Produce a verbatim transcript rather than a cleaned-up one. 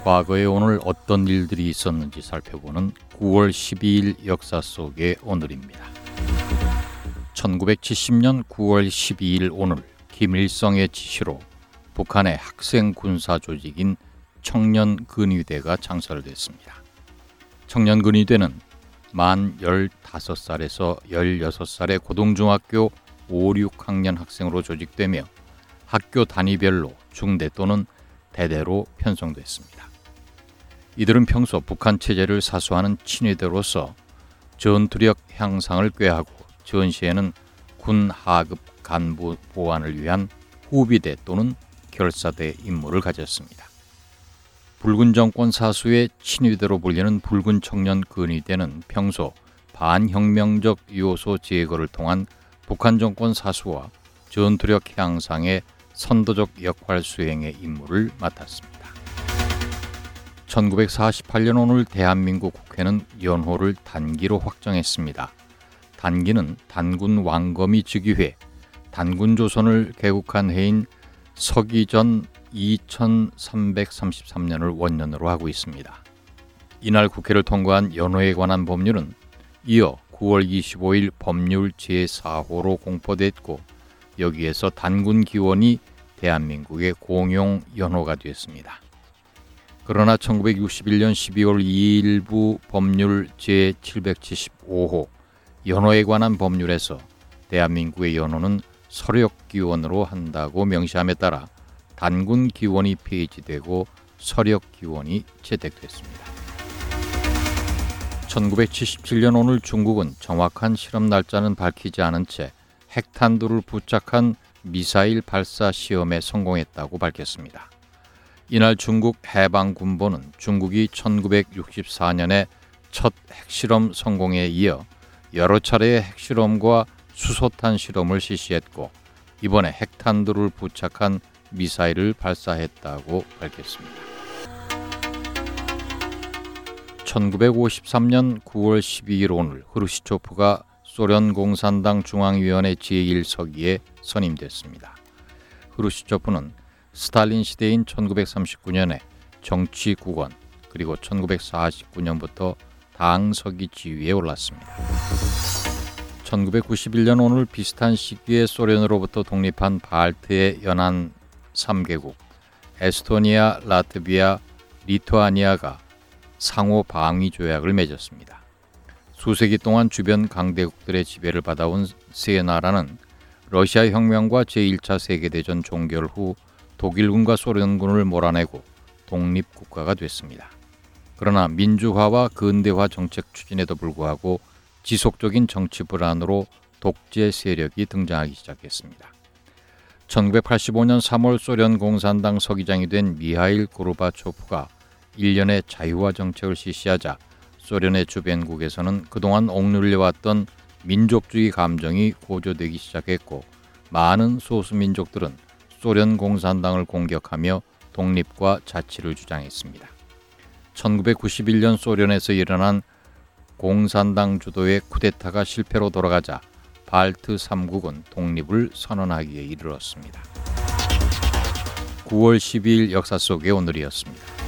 과거에 오늘 어떤 일들이 있었는지 살펴보는 구월 십이일 역사 속의 오늘입니다. 천구백칠십 년 구월 십이일 오늘 김일성의 지시로 북한의 학생 군사 조직인 청년근위대가 창설됐습니다. 청년근위대는 만 열다섯 살에서 열여섯 살의 고등중학교 오, 육 학년 학생으로 조직되며 학교 단위별로 중대 또는 대대로 편성됐습니다. 이들은 평소 북한 체제를 사수하는 친위대로서 전투력 향상을 꾀하고 전시에는 군 하급 간부 보완을 위한 후비대 또는 결사대 임무를 가졌습니다. 붉은 정권 사수의 친위대로 불리는 붉은 청년 근위대는 평소 반혁명적 요소 제거를 통한 북한 정권 사수와 전투력 향상의 선도적 역할 수행의 임무를 맡았습니다. 천구백사십팔 년 오늘 대한민국 국회는 연호를 단기로 확정했습니다. 단기는 단군 왕검이 즉위해 단군조선을 개국한 해인 서기전 이천삼백삼십삼 년을 원년으로 하고 있습니다. 이날 국회를 통과한 연호에 관한 법률은 이어 구월 이십오일 법률 제사 호로 공포됐고 여기에서 단군 기원이 대한민국의 공용 연호가 되었습니다. 그러나 천구백육십일 년 십이월 이일부 법률 제칠백칠십오 호 연호에 관한 법률에서 대한민국의 연호는 서력기원으로 한다고 명시함에 따라 단군 기원이 폐지되고 서력기원이 채택됐습니다. 천구백칠십칠 년 오늘 중국은 정확한 실험 날짜는 밝히지 않은 채 핵탄두를 부착한 미사일 발사 시험에 성공했다고 밝혔습니다. 이날 중국 해방군보는 중국이 천구백육십사 년에 첫 핵실험 성공에 이어 여러 차례의 핵실험과 수소탄 실험을 실시했고 이번에 핵탄두를 부착한 미사일을 발사했다고 밝혔습니다. 천구백오십삼 년 구월 십이일 오늘 흐루시초프가 소련 공산당 중앙위원회 제일 서기에 선임됐습니다. 흐루시초프는 스탈린 시대인 천구백삼십구 년에 정치국원 그리고 천구백사십구 년부터 당서기 지위에 올랐습니다. 천구백구십일 년 오늘 비슷한 시기에 소련으로부터 독립한 발트의 연안 삼 개국 에스토니아, 라트비아, 리투아니아가 상호 방위 조약을 맺었습니다. 수세기 동안 주변 강대국들의 지배를 받아온 세 나라는 러시아 혁명과 제일 차 세계대전 종결 후 독일군과 소련군을 몰아내고 독립국가가 됐습니다. 그러나 민주화와 근대화 정책 추진에도 불구하고 지속적인 정치 불안으로 독재 세력이 등장하기 시작했습니다. 천구백팔십오 년 삼월 소련 공산당 서기장이 된 미하일 고르바초프가 일련의 자유화 정책을 실시하자 소련의 주변국에서는 그동안 억눌려왔던 민족주의 감정이 고조되기 시작했고 많은 소수민족들은 소련 공산당을 공격하며 독립과 자치를 주장했습니다. 천구백구십일 년 소련에서 일어난 공산당 주도의 쿠데타가 실패로 돌아가자 발트 삼 국은 독립을 선언하기에 이르렀습니다. 구월 십이일 역사 속의 오늘이었습니다.